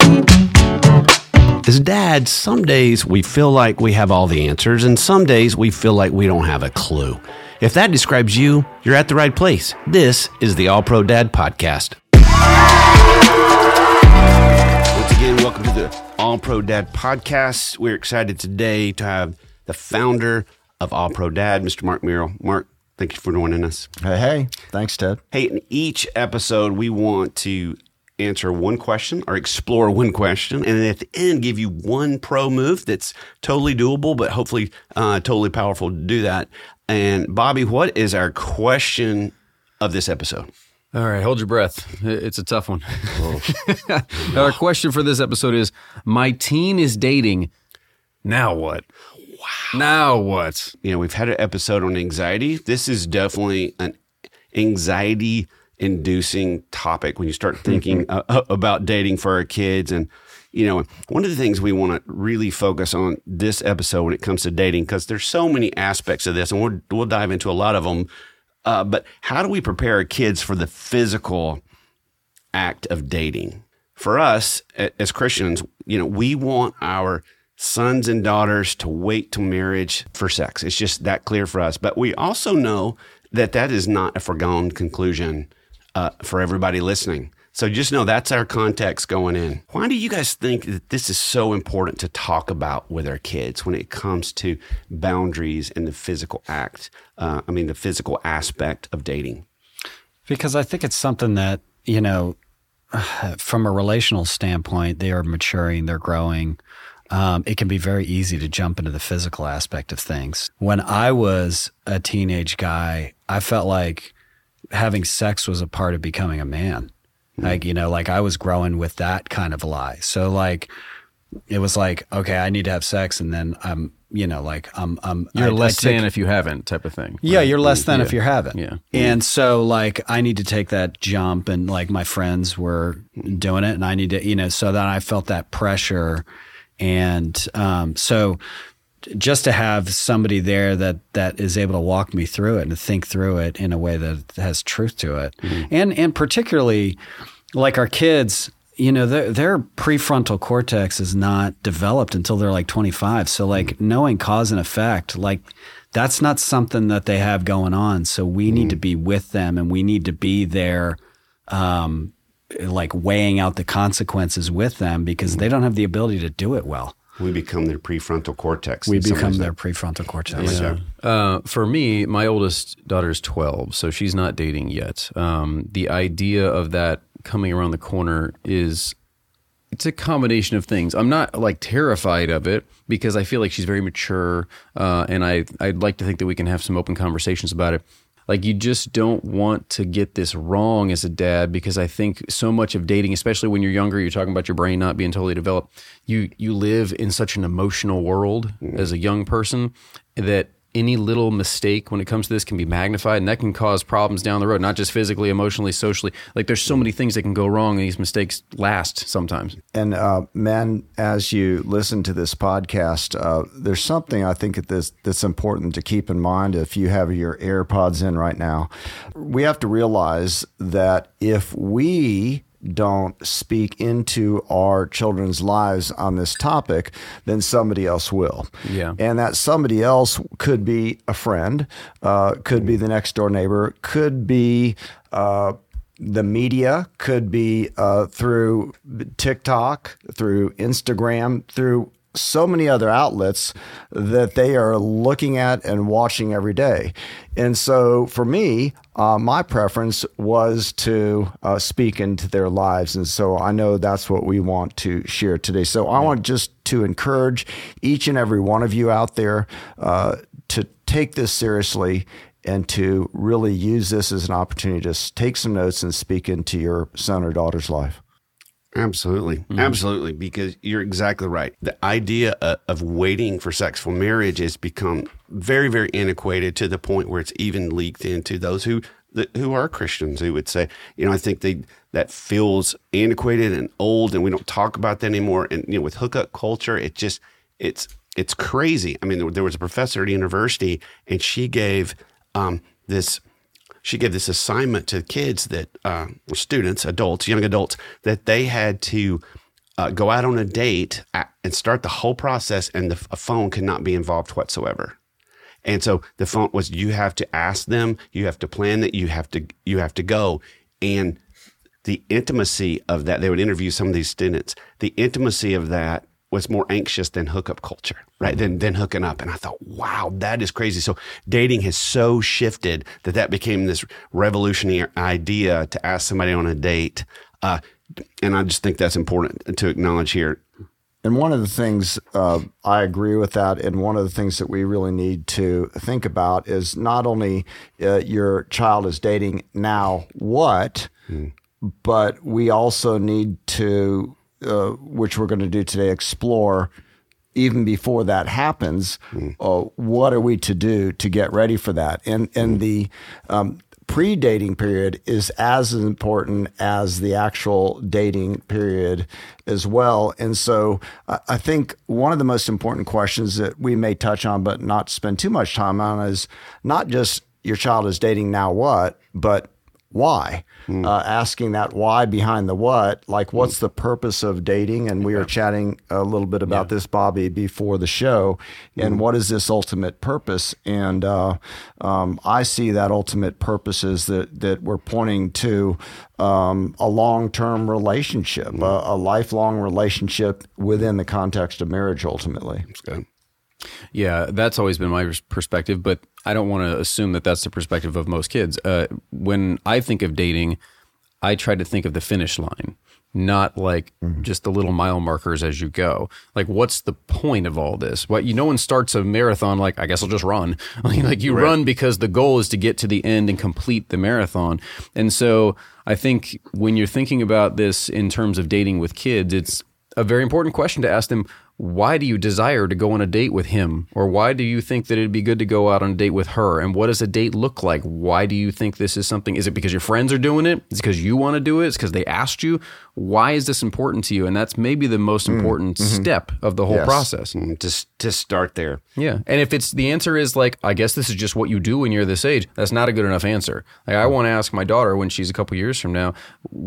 As dads, some days we feel like we have all the answers, and some days we feel like we don't have a clue. If that describes you, you're at the right place. This is the All Pro Dad Podcast. Once again, welcome to the All Pro Dad Podcast. We're excited today to have the founder of All Pro Dad, Mr. Mark Merrill. Mark, thank you for joining us. Hey. Thanks, Ted. Hey, in each episode, we want to answer one question or explore one question, and at the end, give you one pro move that's totally doable, but hopefully totally powerful to do that. And Bobby, what is our question of this episode? All right, hold your breath. It's a tough one. Our question for this episode is, my teen is dating. Now what? Wow. Now what? You know, we've had an episode on anxiety. This is definitely an anxiety-inducing topic when you start thinking about dating for our kids. And, you know, one of the things we want to really focus on this episode when it comes to dating, because there's so many aspects of this, and we'll dive into a lot of them. But how do we prepare our kids for the physical act of dating? For us, as Christians, you know, we want our sons and daughters to wait till marriage for sex. It's just that clear for us. But we also know that that is not a foregone conclusion for everybody listening. So just know that's our context going in. Why do you guys think that this is so important to talk about with our kids when it comes to boundaries and the physical act? The physical aspect of dating? Because I think it's something that, you know, from a relational standpoint, they are maturing, they're growing. It can be very easy to jump into the physical aspect of things. When I was a teenage guy, I felt like having sex was a part of becoming a man. Like, you know, like I was growing with that kind of lie. So like, it was like, okay, I need to have sex, and then I'm, you know, like you're less than if you haven't type of thing. Yeah, you're less than if you haven't. Yeah. And so like I need to take that jump, and like my friends were doing it, and I need to, you know, so then I felt that pressure. And so just to have somebody there that is able to walk me through it and to think through it in a way that has truth to it. Mm-hmm. And particularly like our kids, you know, their prefrontal cortex is not developed until they're like 25. So like knowing cause and effect, like that's not something that they have going on. So we need to be with them, and we need to be there, like weighing out the consequences with them, because they don't have the ability to do it well. We become their prefrontal cortex. We become their prefrontal cortex. Yeah. For me, my oldest daughter is 12, so she's not dating yet. The idea of that coming around the corner it's a combination of things. I'm not like terrified of it because I feel like she's very mature, and I'd like to think that we can have some open conversations about it. Like, you just don't want to get this wrong as a dad, because I think so much of dating, especially when you're younger, you're talking about your brain not being totally developed. You live in such an emotional world as a young person that any little mistake when it comes to this can be magnified, and that can cause problems down the road, not just physically, emotionally, socially. Like, there's so many things that can go wrong, and these mistakes last sometimes. And men, as you listen to this podcast, there's something I think that's important to keep in mind if you have your AirPods in right now. We have to realize that if we don't speak into our children's lives on this topic, then somebody else will. Yeah. And that somebody else could be a friend, could be the next door neighbor, could be the media, could be through TikTok, through Instagram, through so many other outlets that they are looking at and watching every day. And so for me, my preference was to speak into their lives. And so I know that's what we want to share today. So I want just to encourage each and every one of you out there to take this seriously and to really use this as an opportunity to take some notes and speak into your son or daughter's life. Absolutely. Mm-hmm. Absolutely. Because you're exactly right. The idea of waiting for sex for marriage has become very, very antiquated, to the point where it's even leaked into those who are Christians, who would say, you know, I think that feels antiquated and old, and we don't talk about that anymore. And, you know, with hookup culture, it's crazy. I mean, there was a professor at a university, and she gave this assignment to kids that students, adults, young adults, that they had to go out on a date and start the whole process, and a phone cannot be involved whatsoever. And so the phone was, you have to ask them, you have to plan that, you have to go. And the intimacy of that, they would interview some of these students, the intimacy of that was more anxious than hookup culture, right? Than hooking up. And I thought, wow, that is crazy. So dating has so shifted that became this revolutionary idea to ask somebody on a date. And I just think that's important to acknowledge here. And one of the things, I agree with that. And one of the things that we really need to think about is not only your child is dating now what, but we also need to, which we're going to do today, explore even before that happens, what are we to do to get ready for that? And the pre-dating period is as important as the actual dating period as well. And so I think one of the most important questions that we may touch on, but not spend too much time on, is not just your child is dating now what, but why? Asking that why behind the what, like what's the purpose of dating? And we were chatting a little bit about this, Bobby, before the show. And what is this ultimate purpose? And I see that ultimate purpose is that we're pointing to a long-term relationship, a lifelong relationship within the context of marriage, ultimately. That's good. Yeah, that's always been my perspective, but I don't want to assume that that's the perspective of most kids. When I think of dating, I try to think of the finish line, not like just the little mile markers as you go. Like, what's the point of all this? No one starts a marathon like, I guess I'll just run. Like you run because the goal is to get to the end and complete the marathon. And so I think when you're thinking about this in terms of dating with kids, it's a very important question to ask them. Why do you desire to go on a date with him? Or why do you think that it'd be good to go out on a date with her? And what does a date look like? Why do you think this is something? Is it because your friends are doing it? Is it because you want to do it? Is it because they asked you? Why is this important to you? And that's maybe the most important step of the whole process. To start there. Yeah. And if it's the answer is like, I guess this is just what you do when you're this age, that's not a good enough answer. Like, I want to ask my daughter when she's a couple years from now,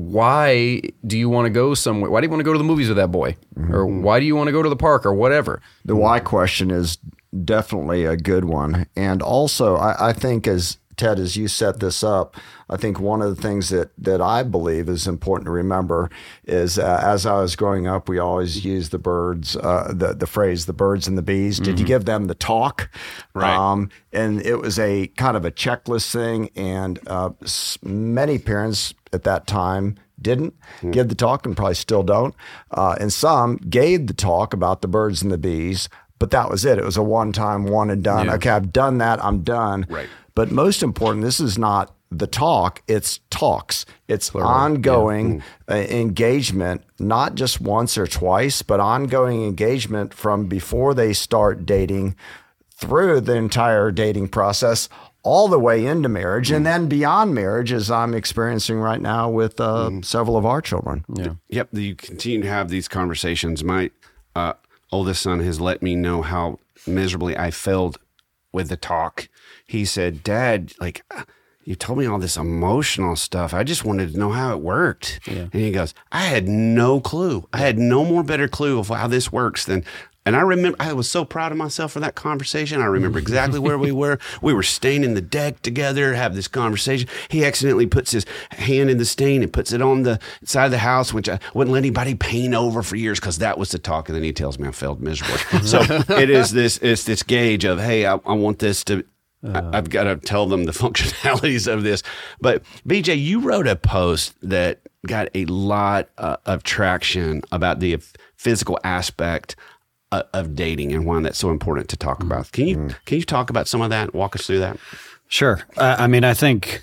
why do you want to go somewhere? Why do you want to go to the movies with that boy? Or why do you want to go to the park or whatever? The why question is definitely a good one. And also, I think as Ted, as you set this up, I think one of the things that I believe is important to remember is as I was growing up, we always used the birds, the phrase, the birds and the bees. Did you give them the talk? Right. And it was a kind of a checklist thing. And many parents at that time didn't give the talk and probably still don't. And some gave the talk about the birds and the bees, but that was it. It was a one-time, one and done. Yeah. Okay, I've done that. I'm done. Right. But most important, this is not the talk, it's talks. It's ongoing engagement, not just once or twice, but ongoing engagement from before they start dating through the entire dating process, all the way into marriage, and then beyond marriage, as I'm experiencing right now with several of our children. Yeah. Yep. You continue to have these conversations. My oldest son has let me know how miserably I failed with the talk. He said, Dad, like, you told me all this emotional stuff. I just wanted to know how it worked. Yeah. And he goes, I had no clue. I had no more better clue of how this works than. And I remember, I was so proud of myself for that conversation. I remember exactly where we were. We were staining the deck together, have this conversation. He accidentally puts his hand in the stain and puts it on the side of the house, which I wouldn't let anybody paint over for years because that was the talk. And then he tells me I failed miserably. So it's this gauge of, hey, I want this to, I've got to tell them the functionalities of this. But BJ, you wrote a post that got a lot of traction about the physical aspect of dating and why that's so important to talk about. Can you talk about some of that? Walk us through that. Sure. I mean, I think,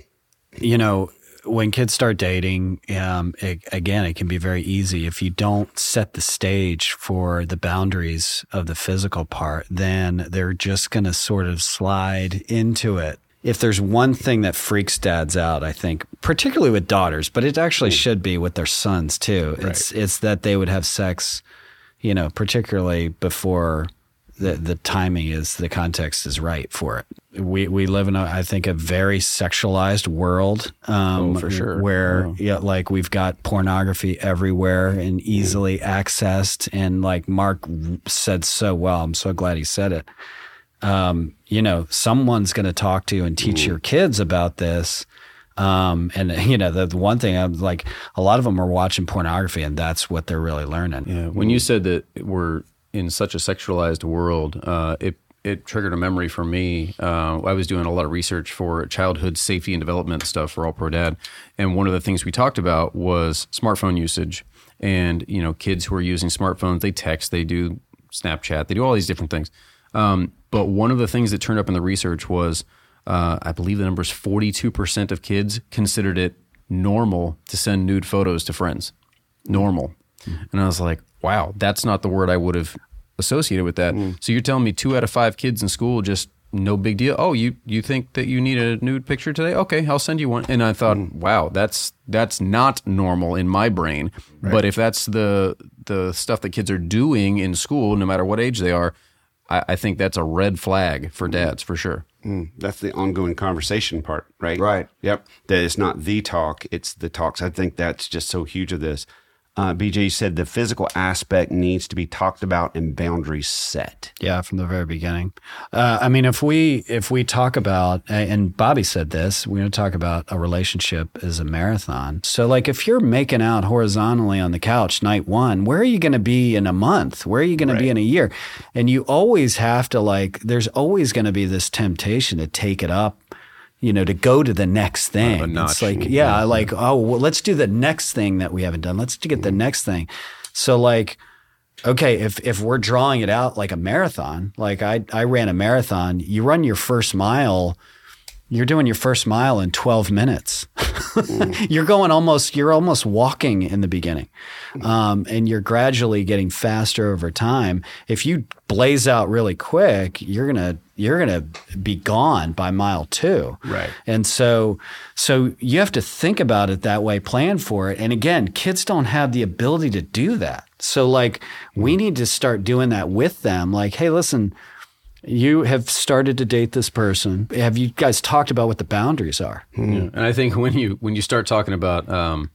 when kids start dating, it can be very easy. If you don't set the stage for the boundaries of the physical part, then they're just going to sort of slide into it. If there's one thing that freaks dads out, I think, particularly with daughters, but it actually should be with their sons too. It's that they would have sex, particularly before the timing is, the context is right for it. We live in I think a very sexualized world, for sure. where like we've got pornography everywhere and easily accessed. And like Mark said so well, I'm so glad he said it. Someone's going to talk to you and teach your kids about this. And the one thing I'm like, a lot of them are watching pornography and that's what they're really learning. Yeah. When you said that we're in such a sexualized world, it triggered a memory for me. I was doing a lot of research for childhood safety and development stuff for All Pro Dad. And one of the things we talked about was smartphone usage and, kids who are using smartphones, they text, they do Snapchat, they do all these different things. But one of the things that turned up in the research was, I believe the number is 42% of kids considered it normal to send nude photos to friends. Normal. And I was like, wow, that's not the word I would have associated with that. So you're telling me 2 out of 5 kids in school, just no big deal. Oh, you think that you need a nude picture today? Okay, I'll send you one. And I thought, wow, that's not normal in my brain. Right. But if that's the stuff that kids are doing in school, no matter what age they are, I think that's a red flag for dads for sure. That's the ongoing conversation part, right? Right. Yep. That it's not the talk, it's the talks. I think that's just so huge of this. BJ said the physical aspect needs to be talked about and boundaries set. Yeah, from the very beginning. If we talk about, and Bobby said this, we're going to talk about a relationship as a marathon. So like if you're making out horizontally on the couch night 1, where are you going to be in a month? Where are you going to be in a year? And you always have to there's always going to be this temptation to take it up, to go to the next thing. It's like, let's do the next thing that we haven't done. Let's get the next thing. So like, okay, if we're drawing it out like a marathon, like I ran a marathon, you run your first mile, you're doing your first mile in 12 minutes. You're almost walking in the beginning. And you're gradually getting faster over time. If you blaze out really quick, you're going to be gone by mile 2. Right. And so you have to think about it that way, plan for it. And again, kids don't have the ability to do that. So like we need to start doing that with them. Like, hey, listen, you have started to date this person. Have you guys talked about what the boundaries are? Yeah. And I think when you start talking about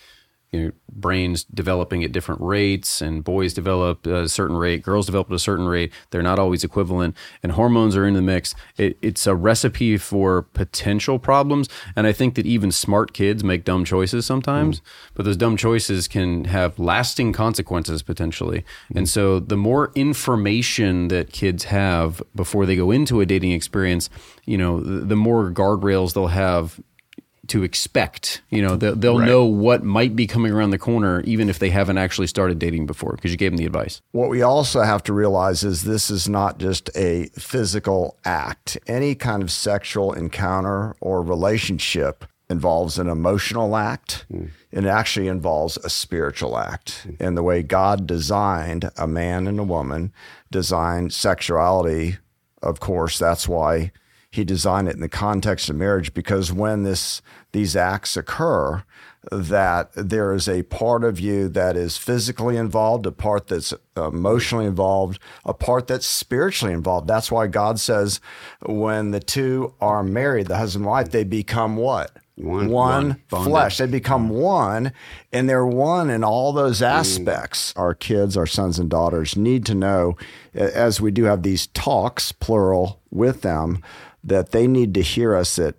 brains developing at different rates, and boys develop at a certain rate, girls develop at a certain rate, they're not always equivalent, and hormones are in the mix. It's a recipe for potential problems. And I think that even smart kids make dumb choices sometimes, but those dumb choices can have lasting consequences potentially. And so the more information that kids have before they go into a dating experience, the more guardrails they'll have to expect. They'll know what might be coming around the corner, even if they haven't actually started dating before, because you gave them the advice. What we also have to realize is this is not just a physical act. Any kind of sexual encounter or relationship involves an emotional act. It actually involves a spiritual act. And the way God designed a man and a woman, designed sexuality, of course, that's why he designed it in the context of marriage, because when these acts occur, that there is a part of you that is physically involved, a part that's emotionally involved, a part that's spiritually involved. That's why God says when the two are married, the husband and wife, they become what? One flesh. They become one, and they're one in all those aspects. Our kids, our sons and daughters need to know, as we do have these talks, plural, with them, that they need to hear us that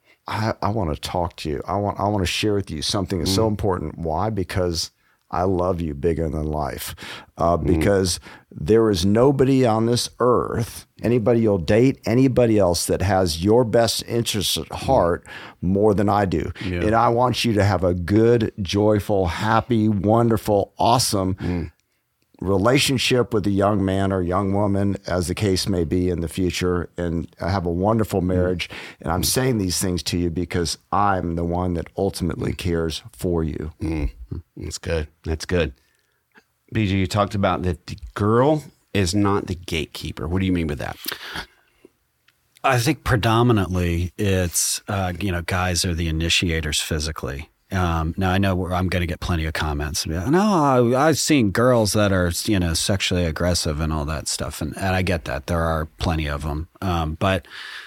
I want to talk to you. I want to share with you something that's so important. Why? Because I love you bigger than life. Because there is nobody on this earth, anybody you'll date, anybody else that has your best interests at heart more than I do. Yeah. And I want you to have a good, joyful, happy, wonderful, awesome relationship with a young man or young woman, as the case may be in the future, and have a wonderful marriage. And I'm saying these things to you because I'm the one that ultimately cares for you. That's good. That's good. BJ, you talked about that the girl is not the gatekeeper. What do you mean by that? I think predominantly it's, guys are the initiators physically. Now I know I'm going to get plenty of comments. No, I've seen girls that are, sexually aggressive and all that stuff. And I get that. There are plenty of them. But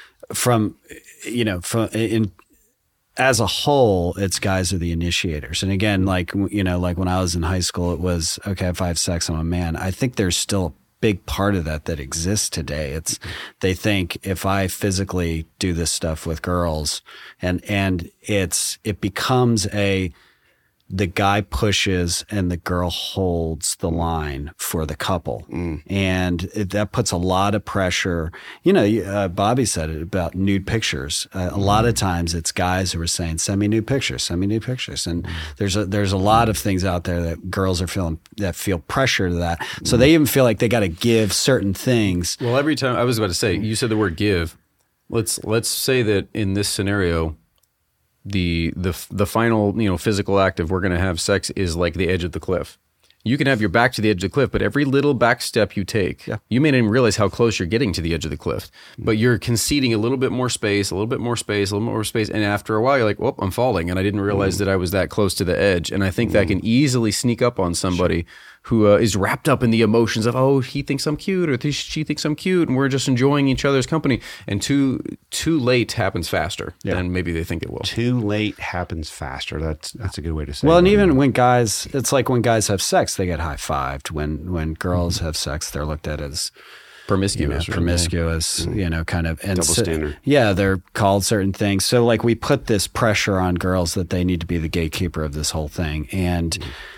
as a whole, it's guys are the initiators. And again, like when I was in high school, it was, okay, if I have sex, I'm a man. I think there's still a big part of that exists today. They think if I physically do this stuff with girls and it becomes the guy pushes and the girl holds the line for the couple. And that puts a lot of pressure. Bobby said it about nude pictures. A lot of times it's guys who are saying, send me nude pictures. And there's a lot of things out there that girls are feel pressure to that. So they even feel like they got to give certain things. Well, every time I was about to say, you said the word give. Let's say that in this scenario, the final physical act of we're going to have sex is like the edge of the cliff. You can have your back to the edge of the cliff, but every little back step you take, you may not even realize how close you're getting to the edge of the cliff. But you're conceding a little bit more space, a little bit more space, and after a while you're like, "Whoop, I'm falling," and I didn't realize that I was that close to the edge. And I think that can easily sneak up on somebody who is wrapped up in the emotions of, oh, he thinks I'm cute or she thinks I'm cute, and we're just enjoying each other's company. And too late happens faster than maybe they think it will. Too late happens faster. That's a good way to say it. Well, and even when guys, it's like when guys have sex, they get high-fived. When girls have sex, they're looked at as promiscuous, kind of and double standard. Yeah, they're called certain things. So like we put this pressure on girls that they need to be the gatekeeper of this whole thing, and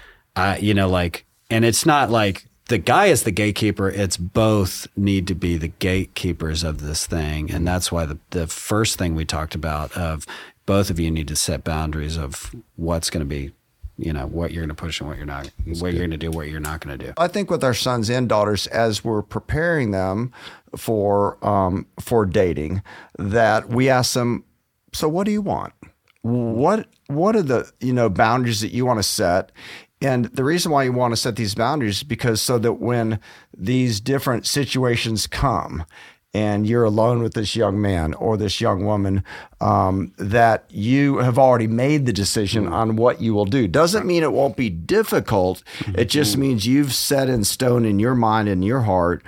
and it's not like the guy is the gatekeeper. It's both need to be the gatekeepers of this thing. And that's why the first thing we talked about of both of you need to set boundaries of what's going to be, what you're going to push and what you're not, what you're going to do, what you're not going to do. I think with our sons and daughters, as we're preparing them for dating, that we ask them, so what do you want? What are the, boundaries that you want to set? And the reason why you want to set these boundaries is because so that when these different situations come and you're alone with this young man or this young woman, that you have already made the decision on what you will do. Doesn't mean it won't be difficult. It just means you've set in stone in your mind and your heart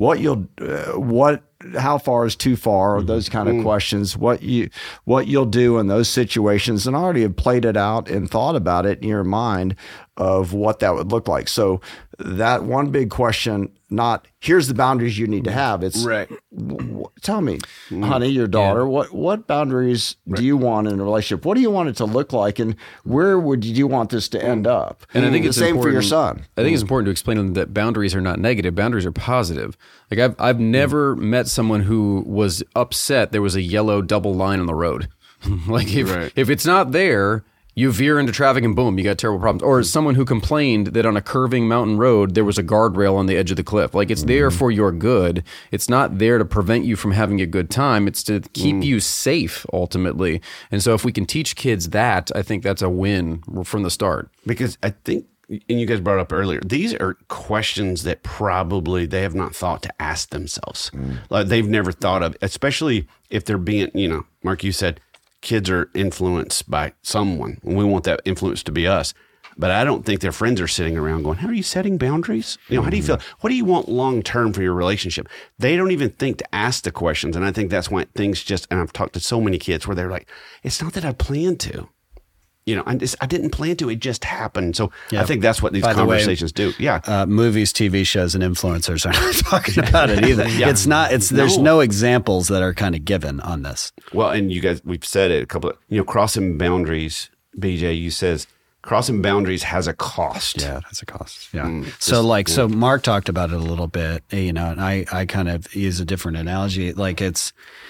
how far is too far, or those kind of questions, what you'll do in those situations, and already have played it out and thought about it in your mind of what that would look like. So that one big question, not here's the boundaries you need to have. It's right. Tell me, honey, your daughter, what boundaries do you want in a relationship? What do you want it to look like, and where would you want this to end up? And I think it's the same important, for your son. I think it's important to explain to them that boundaries are not negative. Boundaries are positive. Like I've never met someone who was upset there was a yellow double line on the road. Like if it's not there, you veer into traffic and boom, you got terrible problems. Or someone who complained that on a curving mountain road, there was a guardrail on the edge of the cliff. Like it's there for your good. It's not there to prevent you from having a good time. It's to keep you safe ultimately. And so if we can teach kids that, I think that's a win from the start. Because I think, and you guys brought up earlier, these are questions that probably they have not thought to ask themselves. Like they've never thought of, especially if they're being, Mark, you said, kids are influenced by someone, and we want that influence to be us. But I don't think their friends are sitting around going, how are you setting boundaries? How do you feel? What do you want long-term for your relationship? They don't even think to ask the questions. And I think that's why things and I've talked to so many kids where they're like, it's not that I planned to. I didn't plan to. It just happened. So I think that's what these conversations do. Yeah. Movies, TV shows, and influencers are not talking about it either. It's not. There's no examples that are kind of given on this. Well, and you guys, we've said it a couple of, crossing boundaries. BJ, you says crossing boundaries has a cost. Yeah, it has a cost. Yeah. So Mark talked about it a little bit, and I kind of use a different analogy. Like it's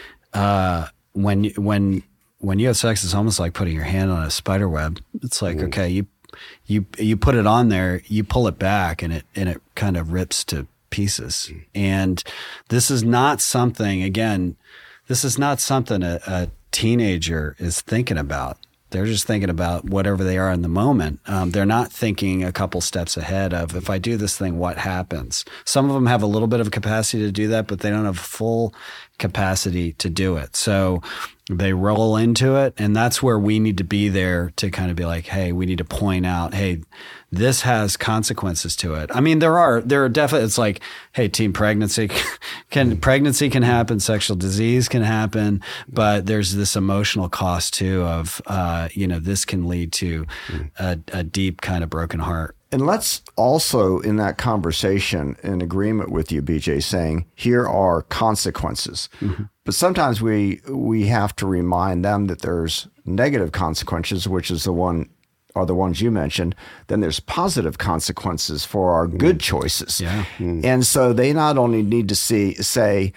when you have sex, it's almost like putting your hand on a spider web. It's like, okay, you put it on there, you pull it back, and it kind of rips to pieces. And this is not something a teenager is thinking about. They're just thinking about whatever they are in the moment. They're not thinking a couple steps ahead of, if I do this thing, what happens? Some of them have a little bit of a capacity to do that, but they don't have full capacity to do it. So they roll into it, and that's where we need to be there to kind of be like, hey, we need to point out, hey, this has consequences to it. I mean, there are definitely, it's like, hey, teen pregnancy can happen, sexual disease can happen, but there's this emotional cost too of, this can lead to a deep kind of broken heart. And let's also, in that conversation, in agreement with you, BJ, saying here are consequences. Mm-hmm. But sometimes we have to remind them that there's negative consequences, which is the ones you mentioned. Then there's positive consequences for our good choices. Yeah. And so they not only need to say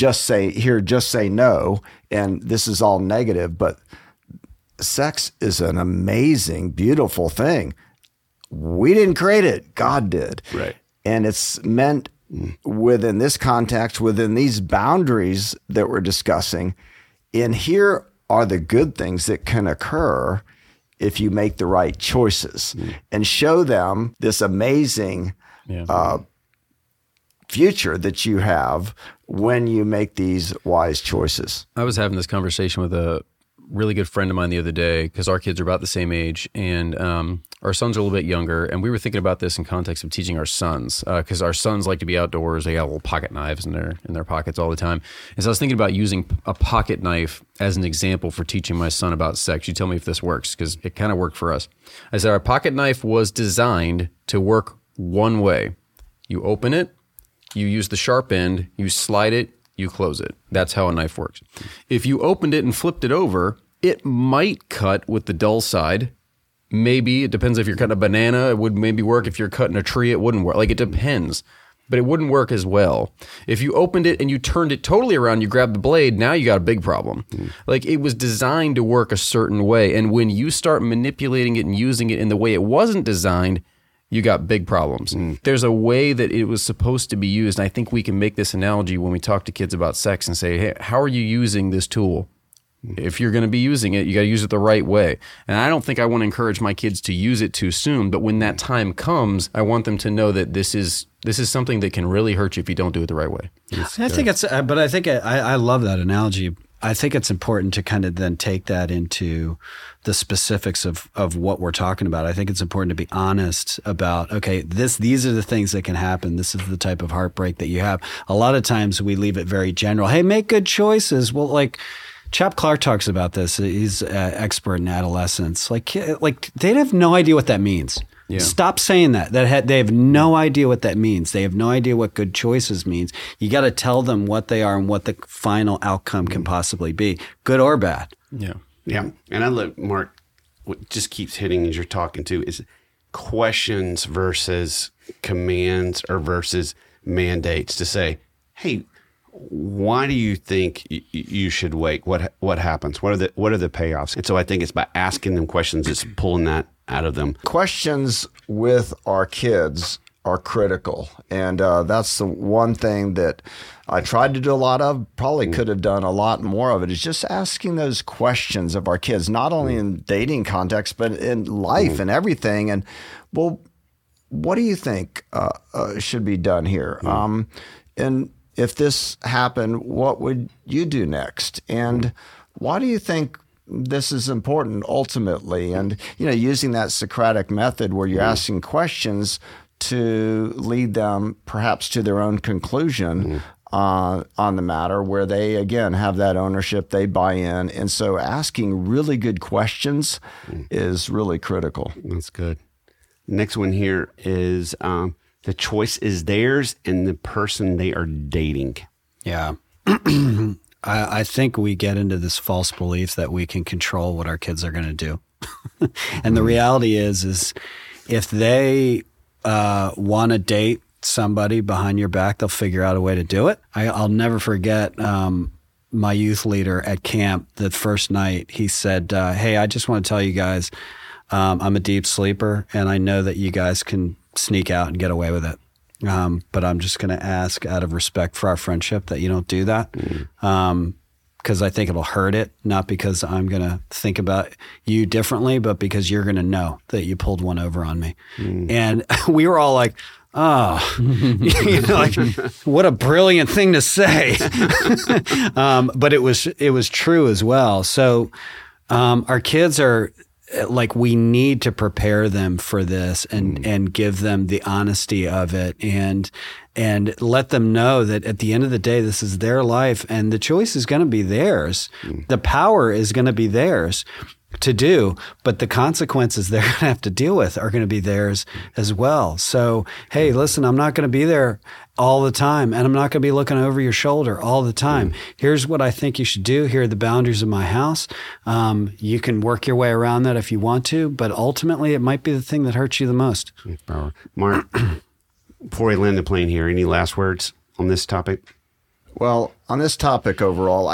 no, and this is all negative, but sex is an amazing, beautiful thing. We didn't create it. God did. Right. And it's meant within this context, within these boundaries that we're discussing. And here are the good things that can occur if you make the right choices and show them this amazing future that you have when you make these wise choices. I was having this conversation with a really good friend of mine the other day because our kids are about the same age, and our sons are a little bit younger, and we were thinking about this in context of teaching our sons because our sons like to be outdoors. They got little pocket knives in their pockets all the time. And so I was thinking about using a pocket knife as an example for teaching my son about sex. You tell me if this works, because it kind of worked for us. I said our pocket knife was designed to work one way. You open it, you use the sharp end, you slide it, you close it. That's how a knife works. If you opened it and flipped it over, it might cut with the dull side. Maybe, it depends if you're cutting a banana, it would maybe work. If you're cutting a tree, it wouldn't work. Like, it depends. But it wouldn't work as well. If you opened it and you turned it totally around, you grabbed the blade, now you got a big problem. Like, it was designed to work a certain way. And when you start manipulating it and using it in the way it wasn't designed, you got big problems. There's a way that it was supposed to be used. And I think we can make this analogy when we talk to kids about sex and say, hey, how are you using this tool? If you're going to be using it, you got to use it the right way. And I don't think I want to encourage my kids to use it too soon, but when that time comes, I want them to know that this is something that can really hurt you if you don't do it the right way. I think I love that analogy. I think it's important to kind of then take that into the specifics of what we're talking about. I think it's important to be honest about, okay, these are the things that can happen. This is the type of heartbreak that you have. A lot of times we leave it very general. Hey, make good choices. Well, like Chap Clark talks about this. He's an expert in adolescence. Like they have no idea what that means. Yeah. Stop saying that. They have no idea what that means. They have no idea what good choices means. You got to tell them what they are and what the final outcome can possibly be, good or bad. Yeah. Yeah. And I look, Mark, what just keeps hitting as you're talking to is questions versus commands or versus mandates to say, hey, why do you think you should wait? What happens? What are the payoffs? And so I think it's by asking them questions, it's pulling that out of them. Questions with our kids are critical. And that's the one thing that I tried to do a lot of, probably could have done a lot more of it, is just asking those questions of our kids, not only in dating context, but in life and everything. And, well, what do you think should be done here? And if this happened, what would you do next? And why do you think this is important ultimately? And, using that Socratic method where you're asking questions to lead them perhaps to their own conclusion on the matter, where they, again, have that ownership, they buy in. And so asking really good questions is really critical. That's good. Next one here is the choice is theirs and the person they are dating. Yeah. I think we get into this false belief that we can control what our kids are going to do. And the reality is if they want to date somebody behind your back, they'll figure out a way to do it. I'll never forget my youth leader at camp. The first night he said, hey, I just want to tell you guys, I'm a deep sleeper and I know that you guys can sneak out and get away with it. But I'm just going to ask out of respect for our friendship that you don't do that. because I think it'll hurt it, not because I'm going to think about you differently, but because you're going to know that you pulled one over on me. And we were all like, oh, like what a brilliant thing to say. But it was true as well. So our kids are like, we need to prepare them for this and give them the honesty of it and let them know that at the end of the day, this is their life and the choice is going to be theirs. The power is going to be theirs to do, but the consequences they're going to have to deal with are going to be theirs as well. So, hey, listen, I'm not going to be there all the time, and I'm not going to be looking over your shoulder all the time. Here's what I think you should do. Here are the boundaries of my house. You can work your way around that if you want to, but ultimately it might be the thing that hurts you the most. Mark, before we land the plane here, any last words on this topic? Well, on this topic overall,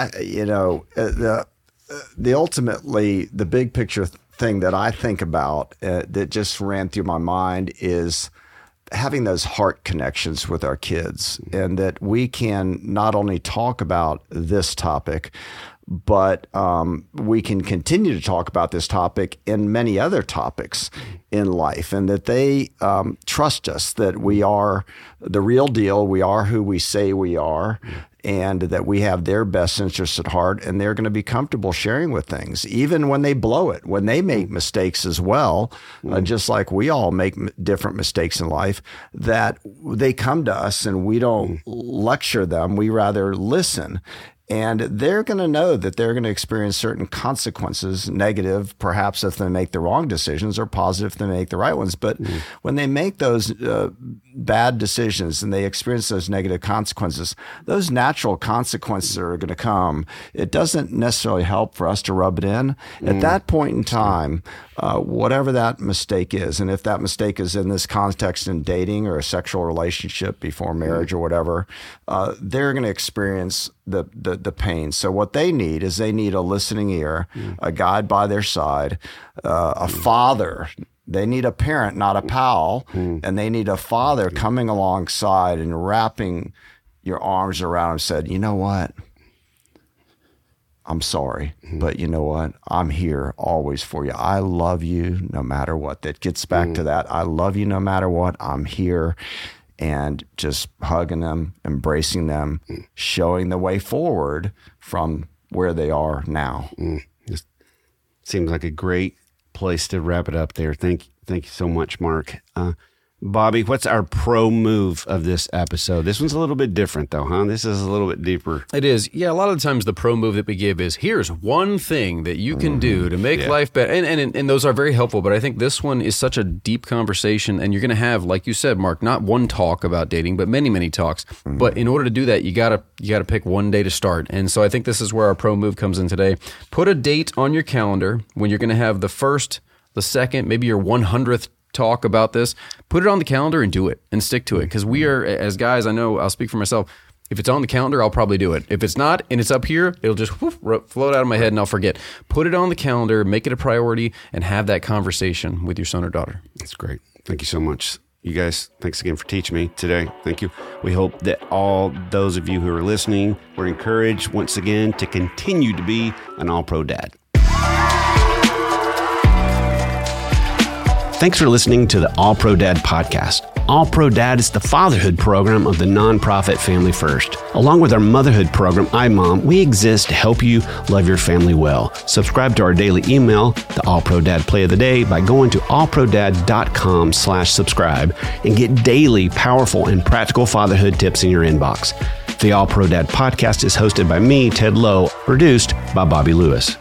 ultimately, the big picture thing that I think about that just ran through my mind is having those heart connections with our kids, and that we can not only talk about this topic, but we can continue to talk about this topic in many other topics in life, and that they trust us, that we are the real deal, we are who we say we are, and that we have their best interests at heart, and they're going to be comfortable sharing with things, even when they blow it, when they make mistakes as well, just like we all make different mistakes in life, that they come to us and we don't lecture them, we rather listen. And they're going to know that they're going to experience certain consequences, negative, perhaps if they make the wrong decisions, or positive if they make the right ones. But when they make those bad decisions and they experience those negative consequences, those natural consequences are going to come. It doesn't necessarily help for us to rub it in. At that point in time, whatever that mistake is, and if that mistake is in this context in dating or a sexual relationship before marriage or whatever, they're going to experience the pain. So what they need is they need a listening ear, a guide by their side, a father. They need a parent, not a pal, and they need a father coming alongside and wrapping your arms around them and said, you know what? I'm sorry, but you know what? I'm here always for you. I love you no matter what. That gets back to that. I love you no matter what. I'm here. And just hugging them, embracing them, showing the way forward from where they are now. Just seems like a great place to wrap it up there. Thank you so much, Mark. Bobby, what's our pro move of this episode? This one's a little bit different, though, huh? This is a little bit deeper. It is. Yeah, a lot of the times the pro move that we give is, here's one thing that you can do to make life better. And those are very helpful, but I think this one is such a deep conversation, and you're going to have, like you said, Mark, not one talk about dating, but many, many talks. But in order to do that, you gotta pick one day to start. And so I think this is where our pro move comes in today. Put a date on your calendar when you're going to have the first, the second, maybe your 100th talk about this. Put it on the calendar and do it and stick to it. Because we are, as guys, I know I'll speak for myself. If it's on the calendar, I'll probably do it. If it's not and it's up here, it'll just float out of my head and I'll forget. Put it on the calendar, make it a priority, and have that conversation with your son or daughter. That's great. Thank you so much. You guys, thanks again for teaching me today. Thank you. We hope that all those of you who are listening were encouraged once again to continue to be an all-pro dad. Thanks for listening to the All Pro Dad podcast. All Pro Dad is the fatherhood program of the nonprofit Family First. Along with our motherhood program, iMom, we exist to help you love your family well. Subscribe to our daily email, the All Pro Dad Play of the Day, by going to allprodad.com/subscribe and get daily powerful and practical fatherhood tips in your inbox. The All Pro Dad podcast is hosted by me, Ted Lowe, produced by Bobby Lewis.